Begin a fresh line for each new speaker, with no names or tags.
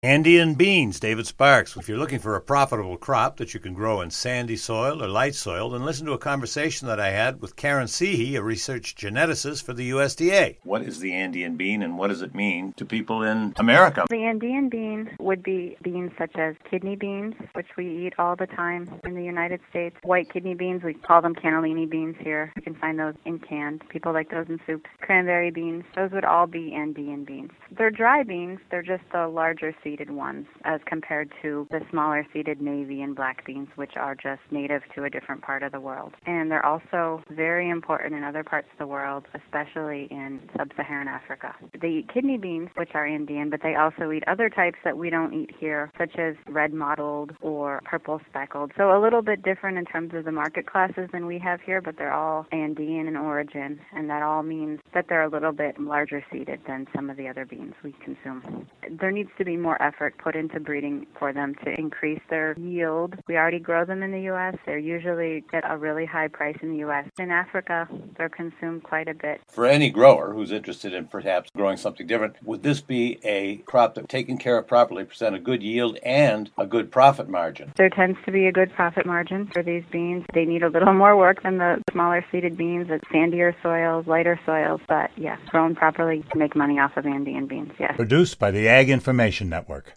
Andean beans, David Sparks. If you're looking for a profitable crop that you can grow in sandy soil or light soil, then listen to a conversation that I had with Karen Seehey, a research geneticist for the USDA. What is the Andean bean and what does it mean to people in America?
The Andean bean would be beans such as kidney beans, which we eat all the time in the United States. White kidney beans, we call them cannellini beans here. You can find those in canned. People like those in soups. Cranberry beans, those would all be Andean beans. They're dry beans. They're just the larger seeded ones as compared to the smaller seeded navy and black beans, which are just native to a different part of the world. And they're also very important in other parts of the world, especially in sub-Saharan Africa. They eat kidney beans, which are Andean, but they also eat other types that we don't eat here, such as red mottled or purple speckled. So a little bit different in terms of the market classes than we have here, but they're all Andean in origin, and that all means that they're a little bit larger seeded than some of the other beans we consume. There needs to be more effort put into breeding for them to increase their yield. We already grow them in the U.S. They're usually at a really high price in the U.S. In Africa, they're consumed quite a bit.
For any grower who's interested in perhaps growing something different, would this be a crop that, taken care of properly, present a good yield and a good profit margin?
There tends to be a good profit margin for these beans. They need a little more work than the smaller seeded beans at sandier soils, lighter soils, but yes, grown properly, make money off of Andean beans, yes.
Produced by the Ag Information Network.